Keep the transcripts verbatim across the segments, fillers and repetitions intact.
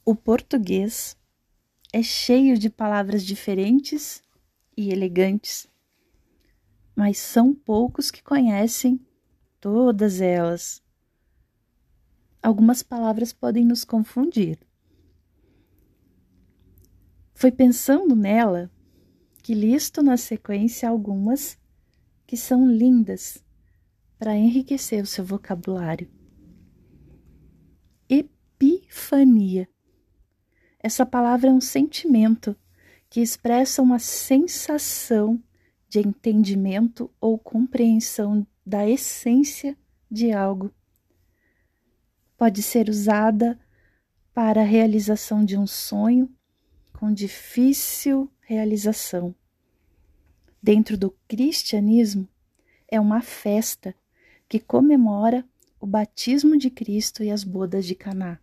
O português é cheio de palavras diferentes e elegantes, mas são poucos que conhecem todas elas. Algumas palavras podem nos confundir. Foi pensando nela que listo na sequência algumas que são lindas para enriquecer o seu vocabulário. Epifania. Essa palavra é um sentimento que expressa uma sensação de entendimento ou compreensão da essência de algo. Pode ser usada para a realização de um sonho com difícil realização. Dentro do cristianismo, é uma festa que comemora o batismo de Cristo e as bodas de Caná.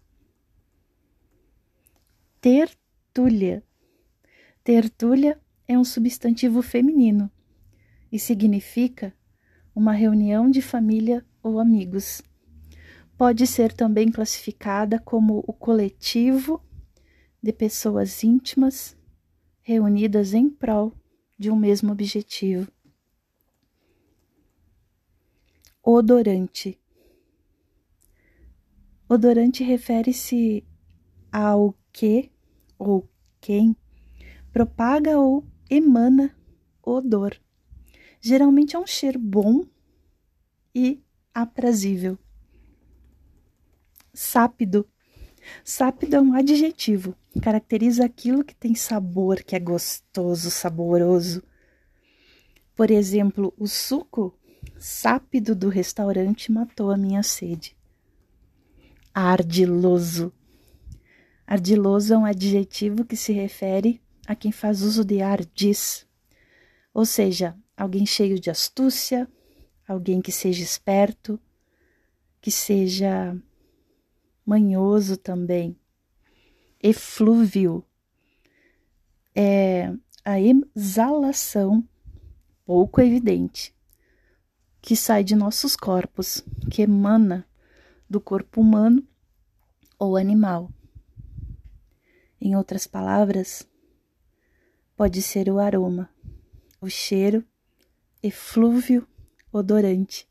Tertúlia. Tertúlia é um substantivo feminino e significa uma reunião de família ou amigos. Pode ser também classificada como o coletivo de pessoas íntimas reunidas em prol de um mesmo objetivo. Odorante. Odorante refere-se ao que ou quem propaga ou emana odor. Geralmente é um cheiro bom e aprazível. Sápido. Sápido é um adjetivo, caracteriza aquilo que tem sabor, que é gostoso, saboroso. Por exemplo, o suco sápido do restaurante matou a minha sede. Ardiloso. Ardiloso é um adjetivo que se refere a quem faz uso de ardis, ou seja, alguém cheio de astúcia, alguém que seja esperto, que seja manhoso também. Eflúvio é a exalação pouco evidente que sai de nossos corpos, que emana do corpo humano ou animal. Em outras palavras, pode ser o aroma, o cheiro, eflúvio, odorante.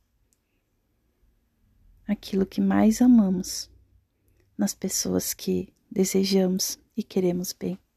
Aquilo que mais amamos nas pessoas que desejamos e queremos bem.